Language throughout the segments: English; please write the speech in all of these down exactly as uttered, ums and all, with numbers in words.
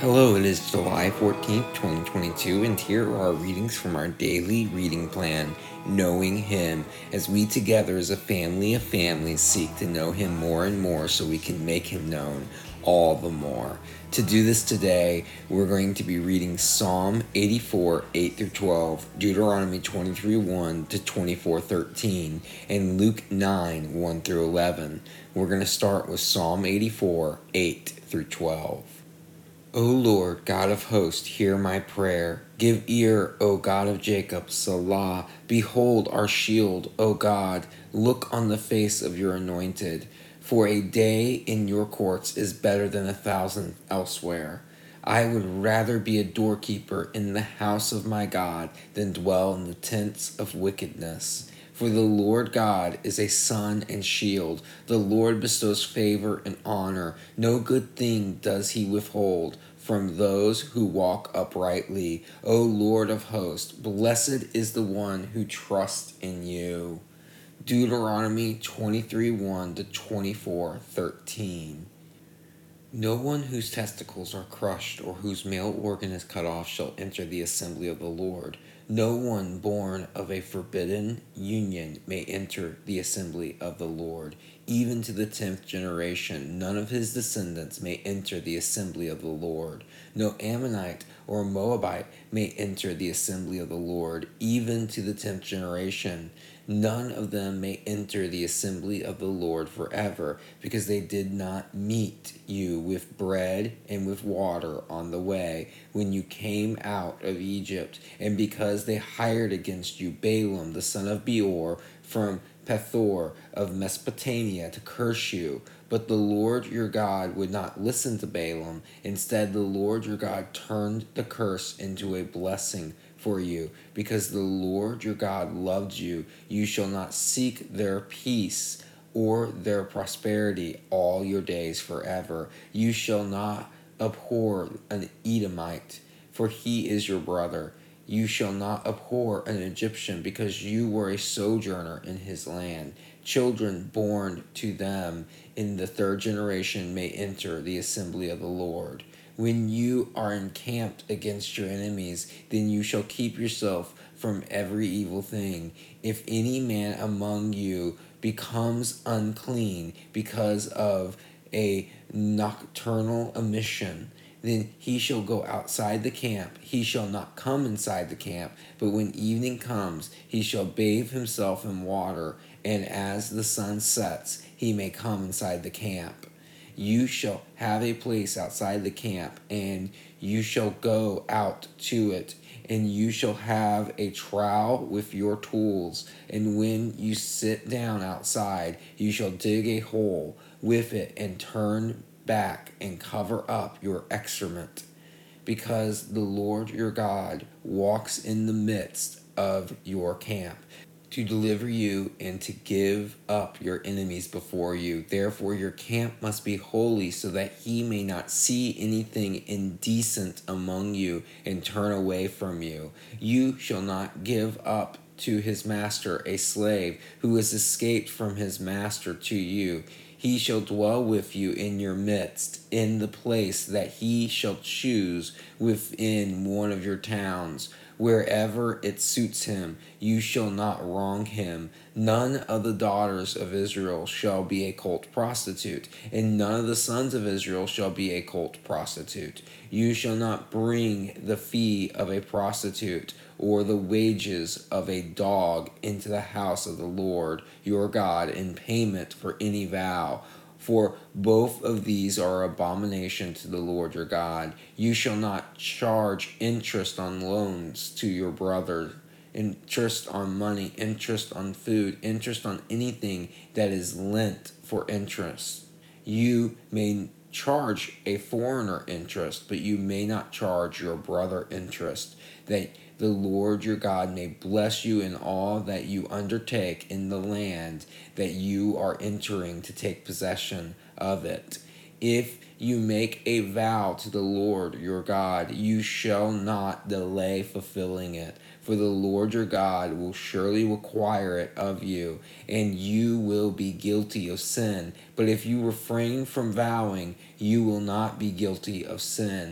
Hello, it is July fourteenth, twenty twenty-two, and here are our readings from our daily reading plan, Knowing Him, as we together as a family of families seek to know Him more and more so we can make Him known all the more. To do this today, we're going to be reading Psalm eighty-four, eight through twelve, Deuteronomy twenty-three, one to twenty-four, thirteen, and Luke nine, one through eleven. We're going to start with Psalm eighty-four, eight through twelve. O Lord, God of hosts, hear my prayer. Give ear, O God of Jacob, Selah. Behold our shield, O God. Look on the face of your anointed. For a day in your courts is better than a thousand elsewhere. I would rather be a doorkeeper in the house of my God than dwell in the tents of wickedness. For the Lord God is a sun and shield. The Lord bestows favor and honor. No good thing does he withhold from those who walk uprightly. O Lord of hosts, blessed is the one who trusts in you. Deuteronomy twenty-three, one to twenty-four, thirteen. No one whose testicles are crushed or whose male organ is cut off shall enter the assembly of the Lord. No one born of a forbidden union may enter the assembly of the Lord. Even to the tenth generation, none of his descendants may enter the assembly of the Lord. No Ammonite or Moabite may enter the assembly of the Lord. Even to the tenth generation, none of them may enter the assembly of the Lord forever, because they did not meet you with bread and with water on the way when you came out of Egypt, and because they hired against you Balaam the son of Beor from Pethor of Mesopotamia to curse you. But the Lord your God would not listen to Balaam. Instead, the Lord your God turned the curse into a blessing for you. Because the Lord your God loved you, you shall not seek their peace or their prosperity all your days forever. You shall not abhor an Edomite, for he is your brother. You shall not abhor an Egyptian, because you were a sojourner in his land. Children born to them in the third generation may enter the assembly of the Lord. When you are encamped against your enemies, then you shall keep yourself from every evil thing. If any man among you becomes unclean because of a nocturnal emission, then he shall go outside the camp. He shall not come inside the camp, but when evening comes, he shall bathe himself in water, and as the sun sets, he may come inside the camp. You shall have a place outside the camp, and you shall go out to it, and you shall have a trowel with your tools. And when you sit down outside, you shall dig a hole with it and turn back and cover up your excrement, because the Lord your God walks in the midst of your camp to deliver you and to give up your enemies before you. Therefore your camp must be holy, so that he may not see anything indecent among you and turn away from you. You shall not give up to his master a slave who has escaped from his master to you. He shall dwell with you in your midst, in the place that he shall choose within one of your towns. Wherever it suits him, you shall not wrong him. None of the daughters of Israel shall be a cult prostitute, and none of the sons of Israel shall be a cult prostitute. You shall not bring the fee of a prostitute or the wages of a dog into the house of the Lord your God in payment for any vow, for both of these are abomination to the Lord your God. You shall not charge interest on loans to your brother, interest on money, interest on food, interest on anything that is lent for interest. You may charge a foreigner interest, but you may not charge your brother interest, that the Lord your God may bless you in all that you undertake in the land that you are entering to take possession of it. If you make a vow to the Lord your God, you shall not delay fulfilling it, for the Lord your God will surely require it of you, and you will be guilty of sin. But if you refrain from vowing, you will not be guilty of sin.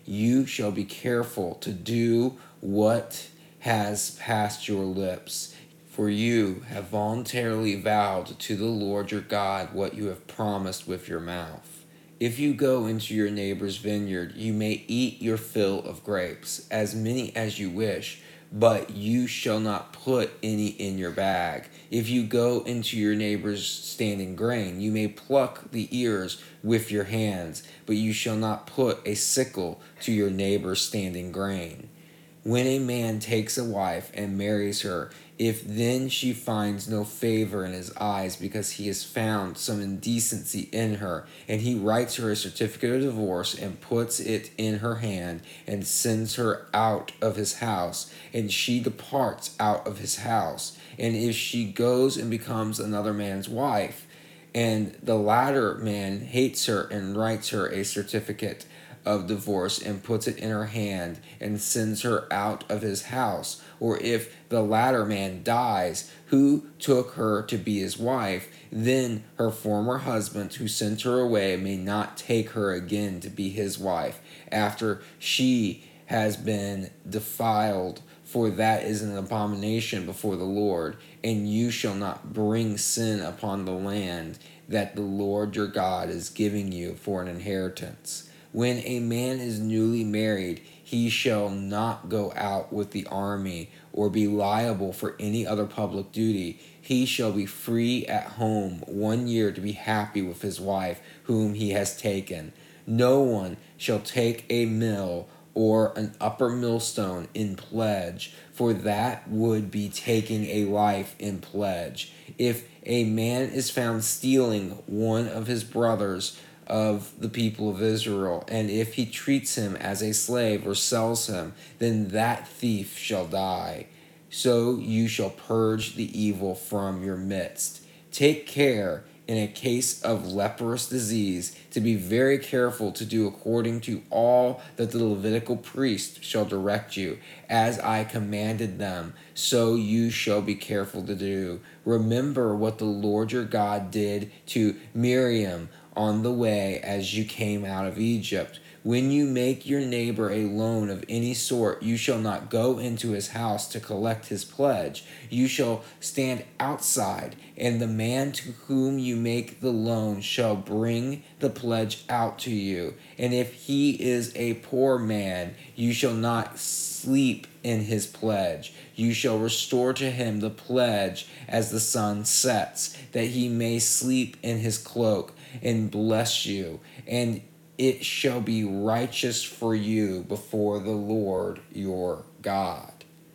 you shall be careful to do what has passed your lips. For you have voluntarily vowed to the Lord your God what you have promised with your mouth. If you go into your neighbor's vineyard, you may eat your fill of grapes, as many as you wish, but you shall not put any in your bag. If you go into your neighbor's standing grain, you may pluck the ears with your hands, but you shall not put a sickle to your neighbor's standing grain. When a man takes a wife and marries her, if then she finds no favor in his eyes because he has found some indecency in her, and he writes her a certificate of divorce and puts it in her hand and sends her out of his house, and she departs out of his house, and if she goes and becomes another man's wife, and the latter man hates her and writes her a certificate of divorce and puts it in her hand and sends her out of his house, or if the latter man dies who took her to be his wife, then her former husband who sent her away may not take her again to be his wife after she has been defiled, for that is an abomination before the Lord, and you shall not bring sin upon the land that the Lord your God is giving you for an inheritance. When a man is newly married, he shall not go out with the army or be liable for any other public duty. He shall be free at home one year to be happy with his wife whom he has taken. No one shall take a mill or an upper millstone in pledge, for that would be taking a life in pledge. If a man is found stealing one of his brothers of the people of Israel, and if he treats him as a slave or sells him, then that thief shall die. So you shall purge the evil from your midst. Take care, in a case of leprous disease, to be very careful to do according to all that the Levitical priest shall direct you, as I commanded them, so you shall be careful to do. Remember what the Lord your God did to Miriam on the way as you came out of Egypt. When you make your neighbor a loan of any sort, you shall not go into his house to collect his pledge. You shall stand outside, and the man to whom you make the loan shall bring the pledge out to you. And if he is a poor man, you shall not sleep in his pledge. You shall restore to him the pledge as the sun sets, that he may sleep in his cloak and bless you, and it shall be righteous for you before the Lord your God.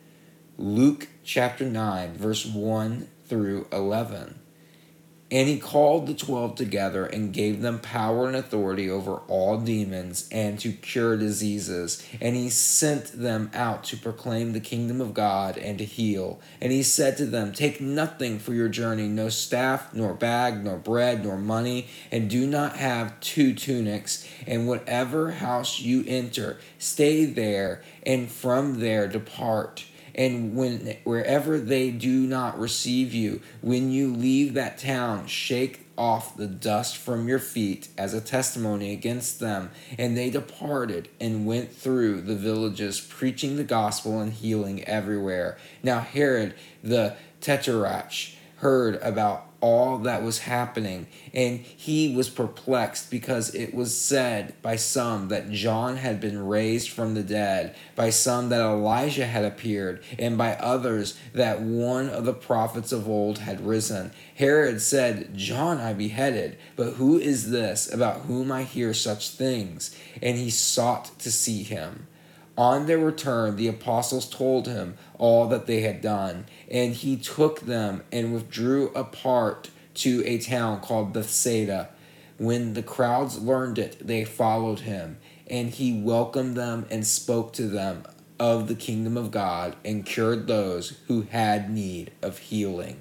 Luke chapter nine, verse one through eleven. And he called the twelve together and gave them power and authority over all demons and to cure diseases. And he sent them out to proclaim the kingdom of God and to heal. And he said to them, take nothing for your journey, no staff, nor bag, nor bread, nor money, and do not have two tunics. And whatever house you enter, stay there, and from there depart. And when wherever they do not receive you, when you leave that town, shake off the dust from your feet as a testimony against them. And they departed and went through the villages, preaching the gospel and healing everywhere. Now Herod the Tetrarch heard about all that was happening, and he was perplexed, because it was said by some that John had been raised from the dead, by some that Elijah had appeared, and by others that one of the prophets of old had risen. Herod said, John I beheaded, but who is this about whom I hear such things? And he sought to see him. On their return, the apostles told him all that they had done, and he took them and withdrew apart to a town called Bethsaida. When the crowds learned it, they followed him, and he welcomed them and spoke to them of the kingdom of God and cured those who had need of healing.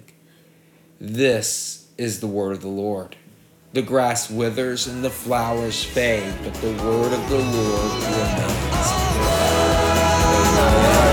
This is the word of the Lord. The grass withers and the flowers fade, but the word of the Lord remains forever. Amen.